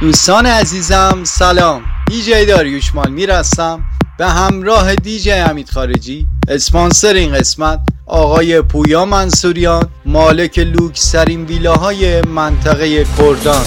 دوستان عزیزم سلام، دیجی داریوش مالمیر هستم به همراه دیجی حمید خارجی. اسپانسر این قسمت آقای پویا منصوریان، مالک لوکس‌ترین ویلاهای منطقه کردان.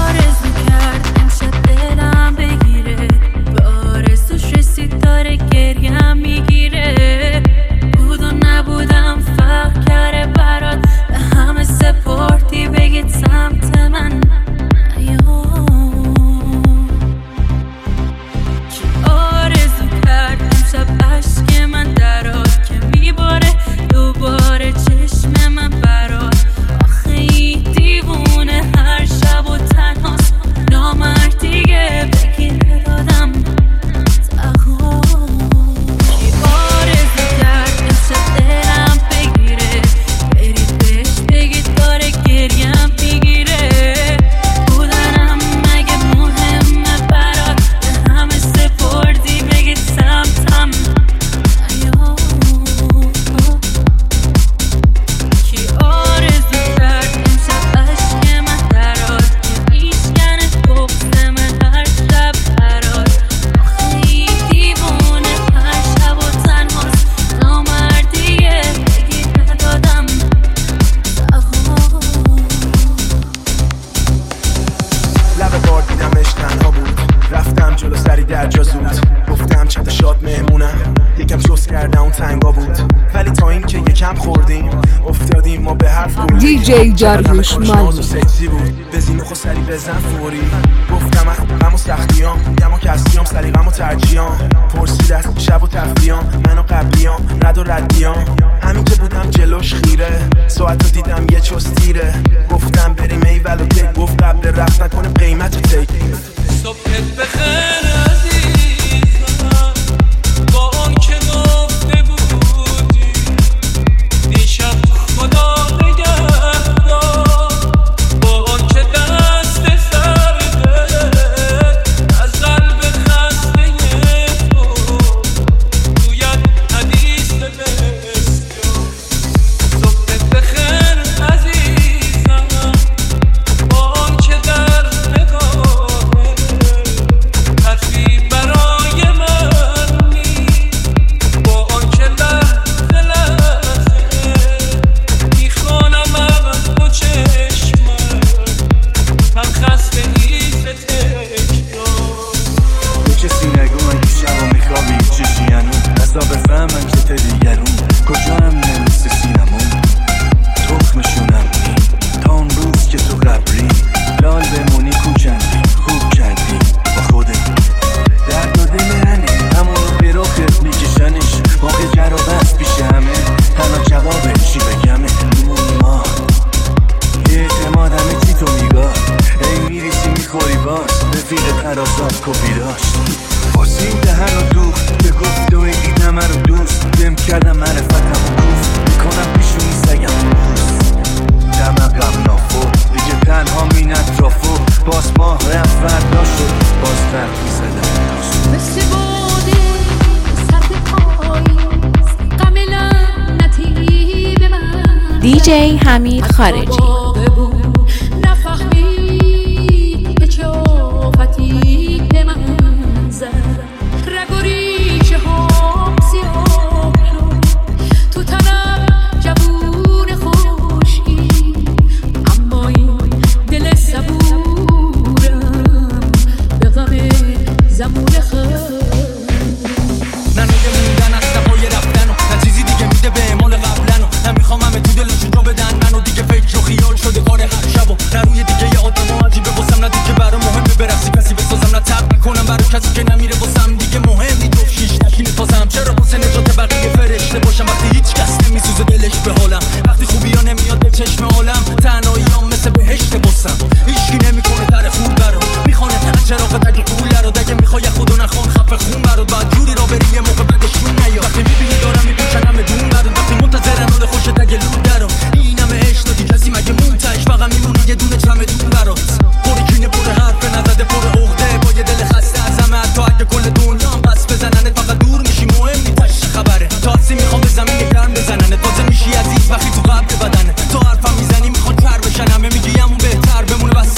دیجی داریوش مالمیر بزین خو سری بزن فوری گفتم غم و سختیام دما کسیام سلیقم و ترجیام پرسید از شب و تفریام منو قبلیام رد و ردیام همین که بودم جلوش خیره ساعت رو دیدم یه چستیره گفتم بریم ایول و تک گفت قبل رفت نکنه قیمت و تک صبحت بخیر عزیزم با اون که گفته بودی دیشب خدا دیجی حمید خارجی. وقتی تو قبل بدنه تو حرفم میزنی میخوان کر بشن همه میگی همون بهتر بمونه بس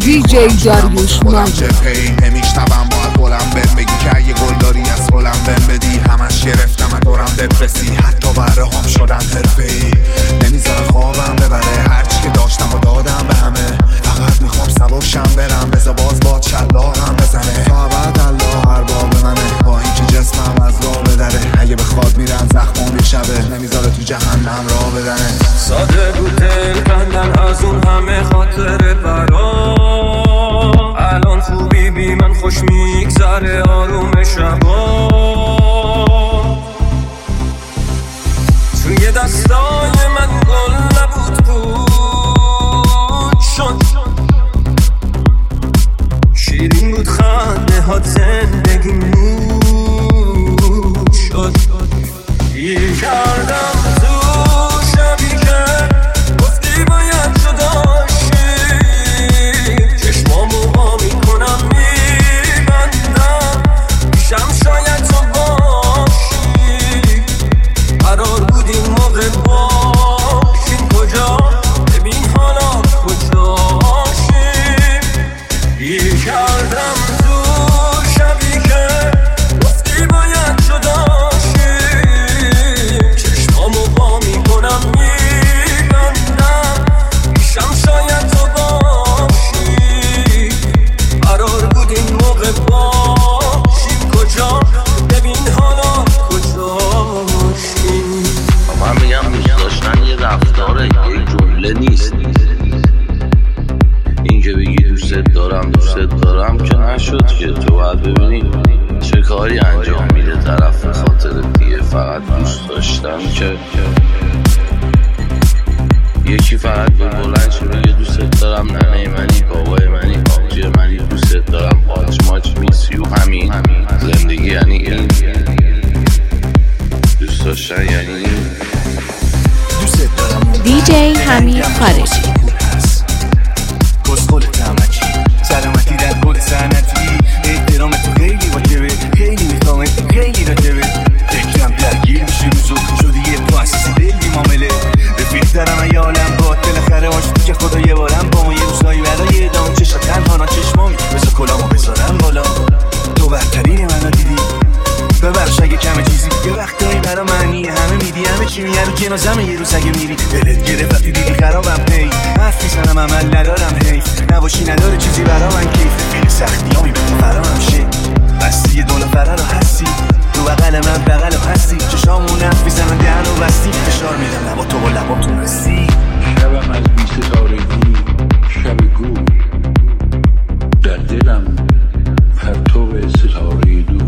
دیجی داریوش مالو نمیشنوم باید بلند بهم بگی که اگه گل داری از گلم بهم بدی همش گرفتم دورم دپرسی حتی بره هم شدن حرفه‌ای نمیذاره خوابم ببره هرچی که داشتم و دادم به همه فقط میخوام سبکشم برم بذار باز باد شلاقم بزنه تا ابد الله ارباب منه با اینکه جسمم از راه بدره اگه بخواد میرن زخمم بیشبه نمیذاره تو جهنم راه بدنه ساده بود دل کندن از اون همه خاطره برام الان خوبی بی من خوش میگذره آروم شبا توی دستای من گل نبود بود شد شیرین بود خنده ها زندگی نور شد گیر کردم تو شبی که گفتی باید جداشی چشمامو وا میکنم میبندم میشم شاید تو باشی قرار بود این موقع باشیم کجا ببین حالا کجاشیم گیر کردم تو شبی که گفتی باید جداشی چشمامو وا میکنم میبندم میشم شاید تو باشی قرار بود این موقع باشیم کجا ببین حالا کجاشیم من میگم دوست داشتن یه رفتاره یه جمله نیست این که بگی دوست دارم که نشد که تو باید ببینی چه کاری انجام میده طرف خاطر دیگه فقط دوست داشتن که یکی فقط به بلند شه بگه دوست دارم ننه منی بابای منی آبجی منی دوست دارم ماچ میسی و همین زندگی یعنی این دوست داشتن یعنی این دیجی حمید خارجی گل تمکی سلامتی در گل سنتی احترام تو خیلی واجبه خیلی میخوامه خیلی راجبه فکرم درگیر میشه روزو شدی یه مؤسسه دلی معامله رفیق دارم ای عالم با بالاخره عاشقی که خدا یه بارم با ما یه روزایی برای ادام چشا تنها نا چشمامی بذار کلامو بذارم بالا تو بهترین منو دیدی ببخش اگه کمه چیزی یه وقتایی برا معنی همه میدی همه چی میگه رو جنازمه یه روز اگه میری دلت گرفت وقتی دیدی خرابم هی حرف میزنم عمل ندارم هی نباشی نداره چیزی برا من کیف خیلی سختی ها میبینم فرامم شه بستی یه دونه فرار رو هستی تو بغل من بغل رو هستی چشامون حرف میزنن دهن رو بستی فشار میدم لبا تو با لبا تو رسی شبم از بی ستارگی شب گو در دلم پرتو ستاره دو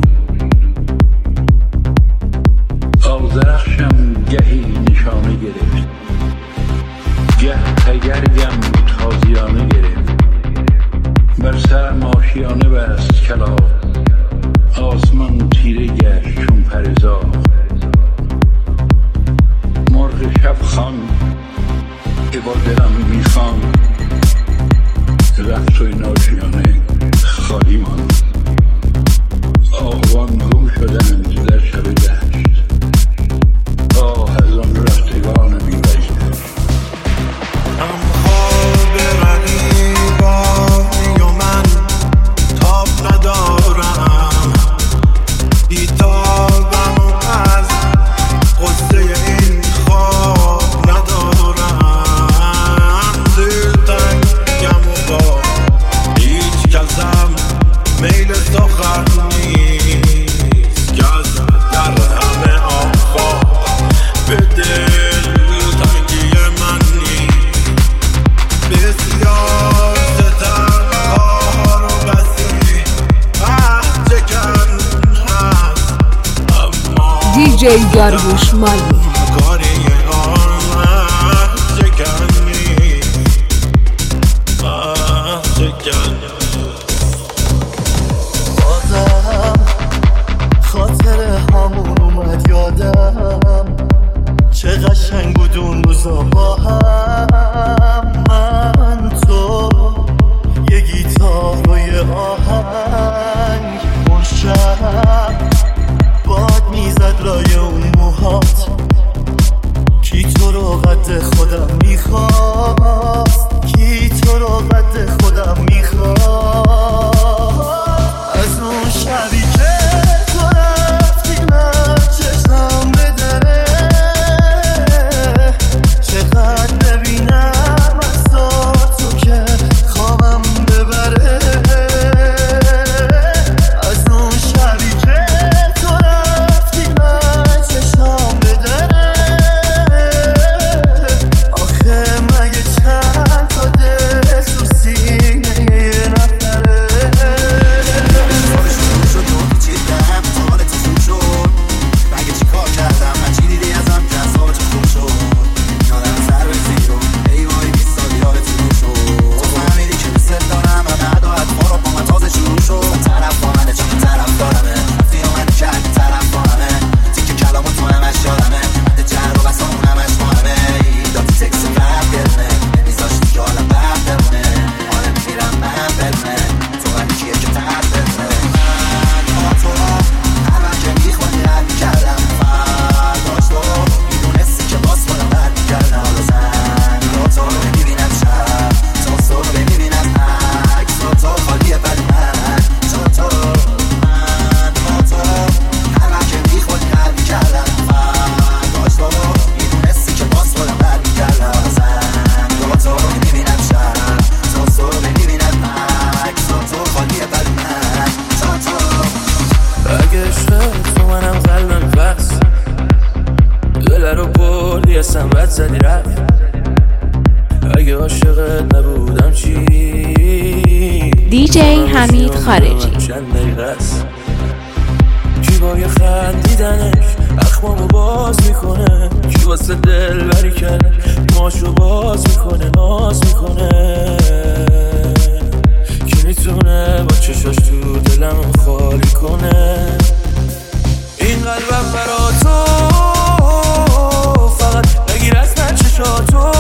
آغزرخشم گهی نشانه گرفت گه تگرگم تازیانه گرفت بر سرم آشیانه بست کلاغ آسمان تیره گشت چون پرزاغ مرغ شب خان که با دلم میخوان رفت توی ناشیانه خالی ماند آهوان گم شدند در شب دشت آه از آن رفتگان بی‌وجدان خواب رقیبانی و من تاب ندارم بیتابم و از قصه این خواب ندارم دلتنگم و با هیچ کسم میل سخن نیست که از در همه آفاق به دلتنگی من نیست بسیار ستمها رو بسی چکن هست اما دیجی داریوش مالو کاری آن چکن نیست چکن بازم خاطر همون اومد یادم چه قشنگ بود اون روزا با هم من تو یه گیتار و یه آهنگ اون شب باد میزد لای اون موهات واسه نبودم چی دیجی حمید خارجی. چند دقیقه است کی با یه خندیدنش اخمامو باز میکنه، کی واسه دل بری کرد ماشو باز میکنه، ناز میکنه، کی میتونه با چشاش تو دلم خالی کنه. این قلبم برا تو فقط نگیر از من چشاتو،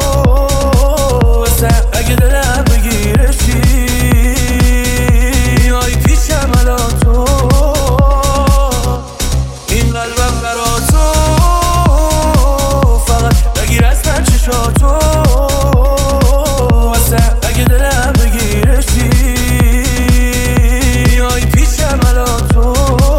واسه اگه دلم بگیرشی آی پیشم الان تو. این قلبم برا تو فقط نگیر از من چشاتو، واسه اگه دلم بگیرشی آی پیشم الان تو.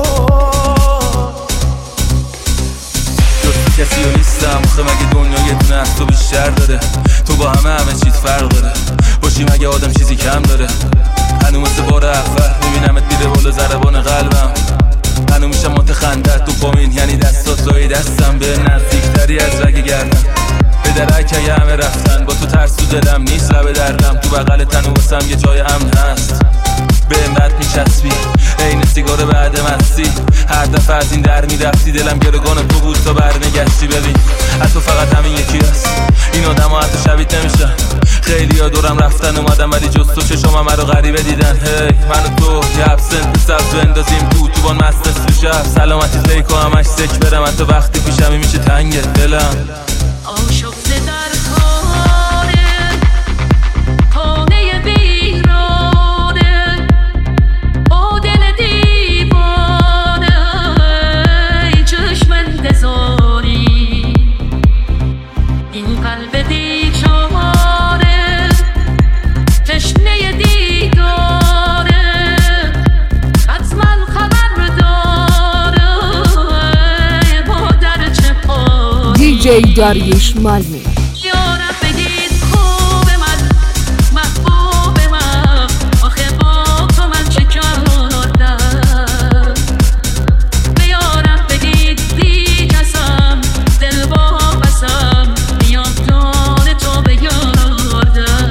کسی رو نیستم آخه مگه دنیا یه دونه از تو بیشتر داره، تو با همه چیز فرق داره، باشی مگه آدم چیزی کم داره. هنو مثل بار اول میبینمت میره بالا ضربان قلبم، هنو میشم متخندت دوپامین یعنی دستات لای دستم، به نزدیکتری از رگ گردم به درک اگه همه رفتن، با تو ترس تو دلم نیست لب دردم، تو بغل تنو واسم یه جای امن هست، به امرد میچسبی این سیگار بعد مستی، هر دفعه از این در میرفتی دلم گرگان تو بود تا برنگشتی. ببین حتی فقط همین یکی هست، این آدم ها حتی شبیت نمیشن، خیلی ها دورم رفتن اومدم ولی جز تو چشم همه رو غریبه دیدن. هی من و تو یه ابسنت سبز بندازیم تو بان مست نصف شب، سلامتی زیکو همش سک برم، حتی وقتی پیشمی میشه تنگ دلم. عاشق در خانه خانه بیرانه با دل دیوانه چشم انتظاری، این قلب دیچاره تشنه دیداره حتما خبر داره با در چه پاری. دیجی داریوش مالمی. یارم بگید خوب من محبوب من، آخه با تو من چه کردم. به یارم بگید بی کسم دل با بسم، میام جان تو به یاردم.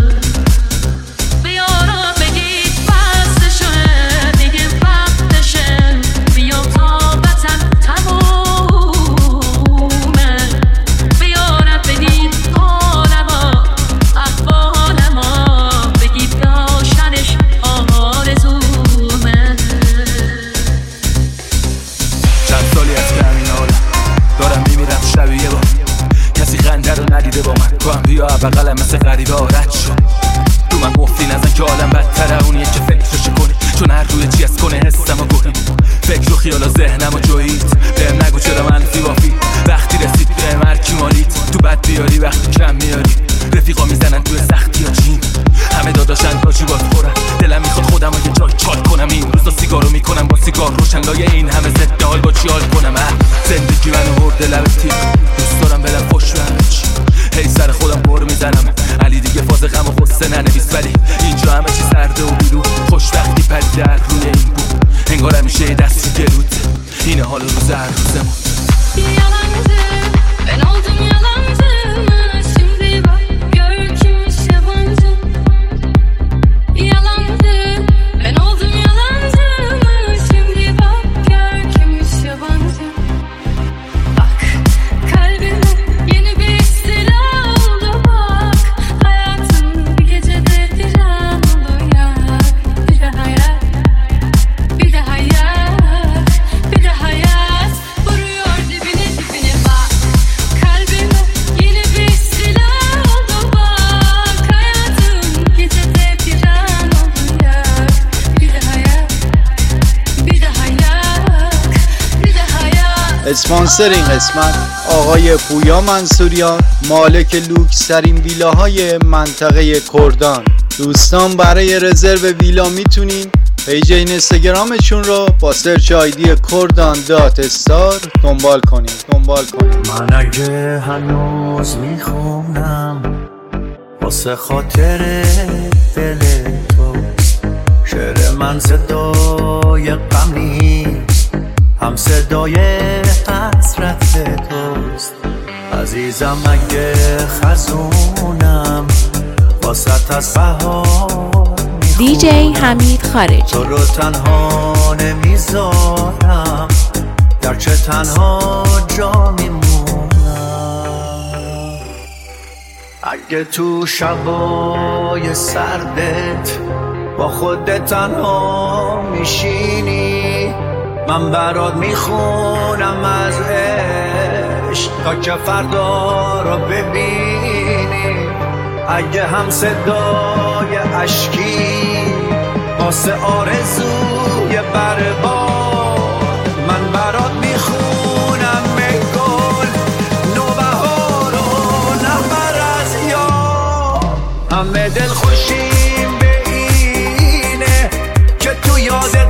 به یارم بگید بستشه دیگه وقتشه، بیام تا وطن تمومه. به یارم بگید حالما احوالما، بگید داشتنش آرزومه. چند سالی از که همین حالم دارم میمیرم شبیه با کسی خنده رو ندیده با من، تو هم بیا بقلم مثل غریبه رد شد. تو من گفتی نزن که حالم بدتره اونیه که فکرشو کنی، چون هر روی چی از کنه حسم و گوهیم، فکر و خیال و ذهنم و جویید. بهم نگو چرا منفی بافی وقتی رسید بهم هرکی مالید، تو بد بیاری وقتی کم میاری، رفیقا میزنن توی سختی ها چین، همه داداشن کاچی باز خورن، دلم میخواد خودم رو یه جای چال کنم، این روزا سیگارو میکنم با سیگار روشن، لای این همه ضد حال با چی حال کنم. زندگی منو برده لب تیغ، دوست دارم بدم خوش به همه چی، هی سر خودم بر میزنم علی دیگه فاز غم و غصه ننویس، ولی اینجا همه چی سرده و بیرو، خوشبختی پریده در روی این بود، انگار همیشه یه دستی گلود، اینه حال روز هر روزمون. Yalancı, ben oldum yalancı, şimdi bak gör kimmiş yabancı. Yalancı, ben oldum yalancı, şimdi bak gör kimmiş yabancı. Bak kalbime yeni bir istila oldu bak, hayatım bir gecede bir an olur ya. Bir de hayat, bir de hayat, bir de hayat vuruyor dibine dibine bak. Kalbime yeni bir istila oldu bak, hayatım gecede bir an olur ya. Bir de hayat, bir de hayat, bir de hayat. اسپانسر این قسمت آقای پویا منصوریان، مالک لوکس ترین ویلاهای منطقه کردان. دوستان برای رزرو ویلا میتونین پیج اینستاگرامشون رو با سرچ آیدی کردان.استار دنبال کنین. من اگه هنوز میخونم واسه خاطر دل تو، شعر من صدای غم نیست، هم صدای حسرت توست. عزیزم اگه خزونم واسط از بهار دیجی حمید خارجی. تو رو تنها نمیذارم، گرچه تنها جا میمونم. اگه تو شبای سردت با خودت تنها میشینی، من برات میخونم از عشق تا که فردا رو ببینی. اگه هم صدای عشقی واسه آرزوی برباد، من برات میخونم ای گل نوبهار و نبر از یاد. همه دل خوشیم به اینه که تو یادت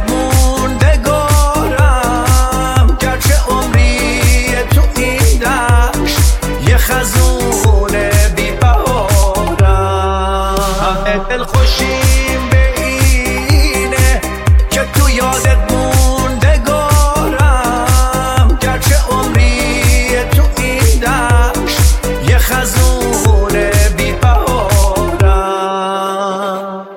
موندگارم، گرچه عمری تو این دشت یه خزونه بی بهارم. همه دل خوشیم به اینه که تو یادت موندگارم، گرچه عمری تو این دشت یه خزونه بی بهارم.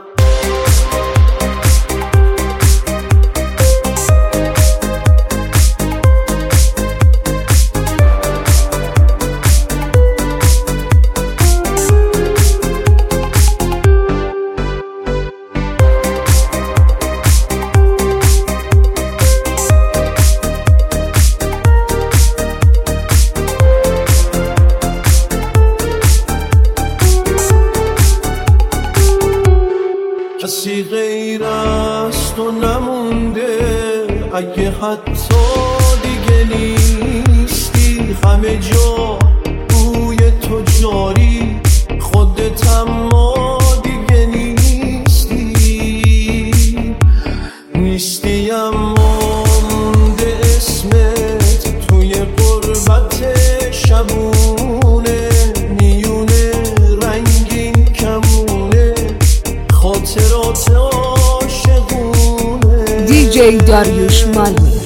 کسی غیر از تو نمونده، اگه حتی دیگه نیستی. همه جا بوی تو جاری، خودت اما دیگه نیستی اما مونده اسمت توی غربت شبونه. میونه رنگین کمونه، خاطرات عاشقونه. دیجی داریوش مالمیر.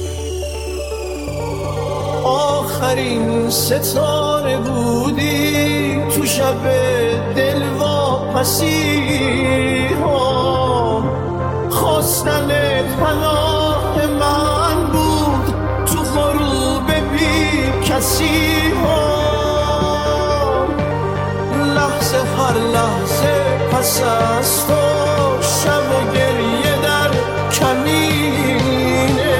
آخرین ستاره بودی تو شب دلواپسی ها، خواستن پناه من بود تو غروب بی کسی ها. لحظه هر لحظه پس از تو شب و گریه در کمینه.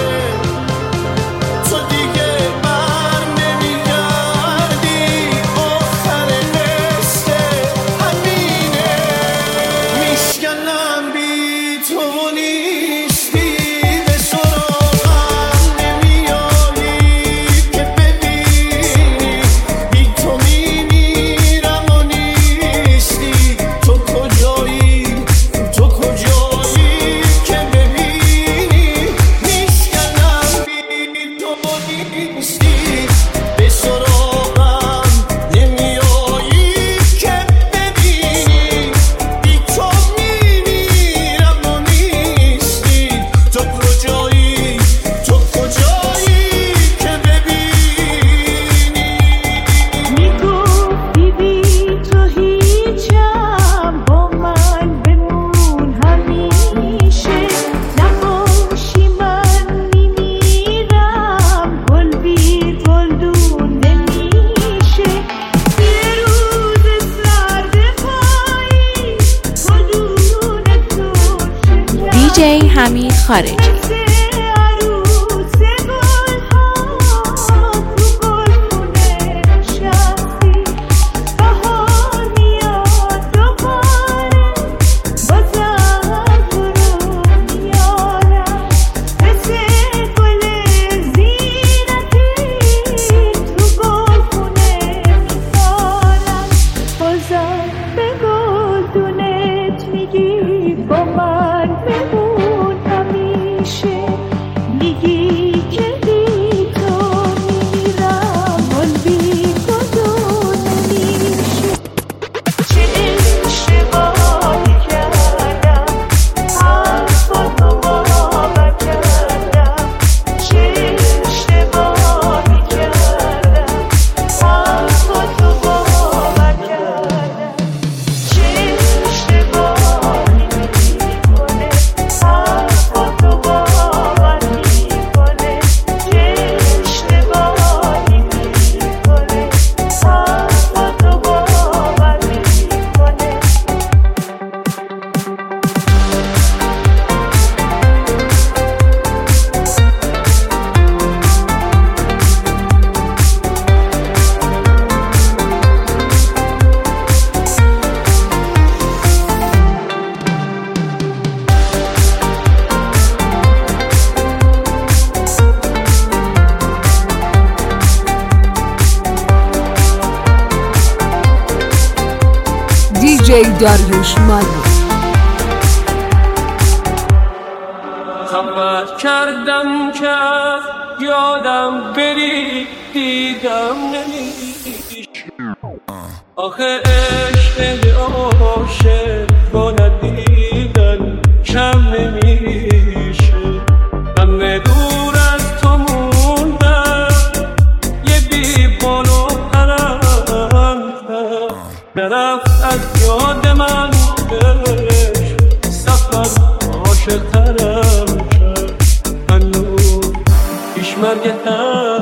تو دیگه بر نمیگردی، آخر قصه همینه. میشکنم بی تو نیستی، به سراغم نمیایی که ببینی. بی تو میمیرم و نیستی. تو کجایی که ببینی. میشکنم بی تو نیستی، به سراغم نمیایی که ببینی. بی تو میمیرم و نیستی. تو کجایی که ببینی. میگفتی بی تو هیچم، با من بمون همیشه. نباشی من میمیرم، گل بی گلدون نمیشه. یه روز سرد پاییز گلدون تو شکر دیجی حمید خارجی. عروس گلها تو گلخونه نشستی. بهار میاد دوباره، بازم تو رو میارم. مثل گل زینتی تو گلخونه میذارم. بازم به گلدونت میگی با من بمون همیشه. دیجی داریوش مالمی. خبر کردم که یادم بری دیدم نمیشه. آخه عشق عاشق با ندیدن کم نمیشه. همه دور از تو موندم یه بی بال و پرم نرفت از یاد من عشق سفر عاشق ترم کرد. هنوز پیش مرگتم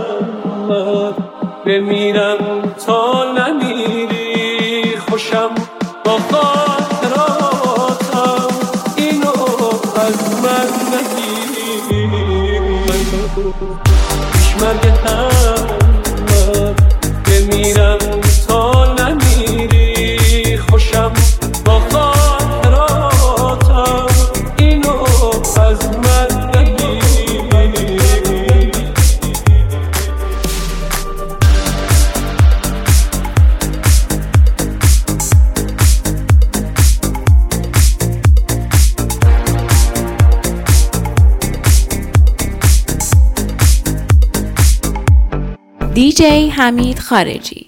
بمیرم تا نمیری خوشم با خاطراتم اینو از من نگیر. پیش مرگتم بمیرم تا نمیری خوشم با خاطراتم اینو از من نگیر. دیجی حمید خارجی.